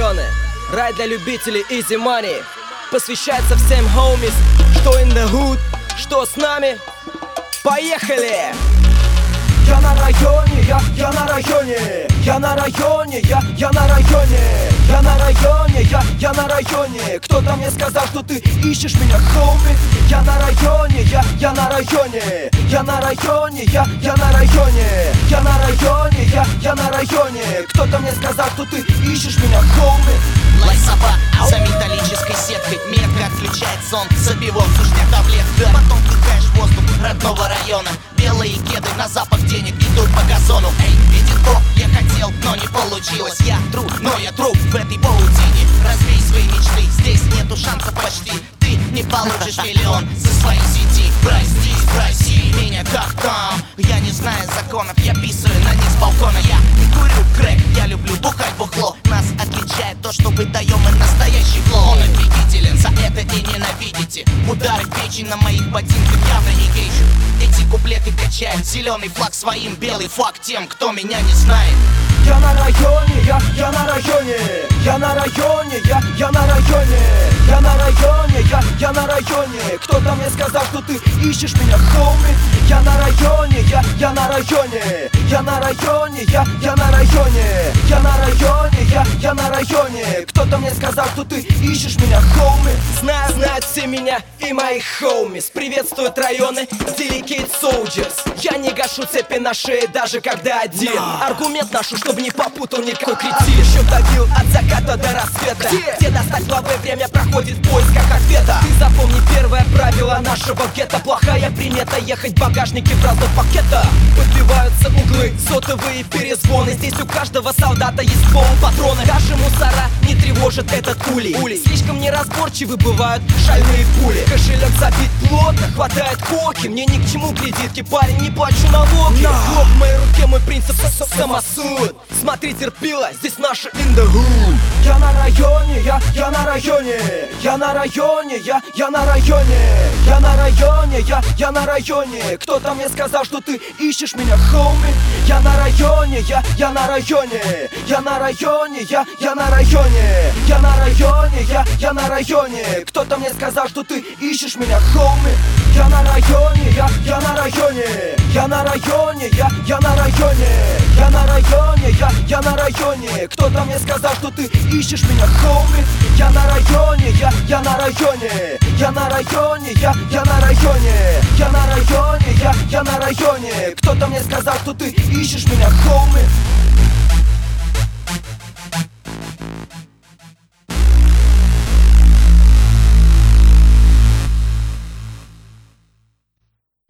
районы, рай для любителей easy money. Посвящается всем homies, что in the hood, что с нами. Поехали! Я на районе, я на районе, я на районе, я на районе, я на районе, я на районе. Кто-то мне сказал, что ты ищешь меня, хоуми. Я на районе, я на районе, я на районе, я на районе, я на районе, я на районе. Кто-то мне сказал, что ты ищешь меня, хоуми. Лай собак за металлической сеткой. Метка отключает сон, забивок, сушня таблетка. Потом вдыхаешь воздух родного района. Белые кеды на запах денег идут по газону. Эй, видит Бог, я хотел, но не получилось. Я труп, но я труп в этой паутине. Разбей свои мечты, здесь нету шансов почти. Ты не получишь миллион за свои сети. Прости, спроси меня, как там. Я не знаю законов, я писаю на них с балкона. Я не курю крэк, я люблю бухать бухло. Нас отличает то, что выдаем мы настоящий флоу. Он офигителен, за это и ненавидите. Удары в печень на моих ботинках явно не гейшу. Эти куплеты качают зеленый флаг своим, белый флаг тем, кто меня не знает. Я на районе, я на районе, я на районе, я на районе, я на районе, я на районе. Кто-то мне сказал, что ты ищешь меня, хоуми. Я на районе, я на районе, я на районе, я на районе, я на районе, я на районе. Кто-то мне сказал, что ты ищешь меня, хоуми. Знают все меня и моих хоумис. Приветствуют районы Delicate Soldiers. Я не гашу цепи на шее, даже когда один. Аргумент нашу, чтобы не попутал никакой кретин. Еще добил от заката до рассвета. Где достать новое время проходит в поисках ответа. Ты запомни первое правило нашего гетто. Плохая примета ехать в багажнике в разных пакетах. Подбиваются углы, сотовые перезвоны. Здесь у каждого солдата есть патроны. Даже мусора не тревожит этот улей. Слишком неразборчивы бывают шальные пули. Кошелек забит плотно, хватает коки. Мне ни к чему кредитки, парень, не плачу налоги. В моей руке мой принцип самосуд. Смотри, терпила, здесь наша in the hood. Я на районе, я на районе, я на районе, я на районе, я на районе, я на районе. Кто-то мне сказал, что ты ищешь меня, хоуми. Я на районе, я на районе, я на районе, я на районе, я на районе, я на районе. Кто-то мне сказал, что ты ищешь меня, хоуми. Я на районе, я на районе, я на районе, я на районе, я на районе, я на районе. Кто-то мне сказал, что ты ищешь меня, хоуми. Я на районе, я на районе, я на районе, я на районе, я на районе, я на районе. Кто-то мне сказал, что ты ищешь меня, хоуми.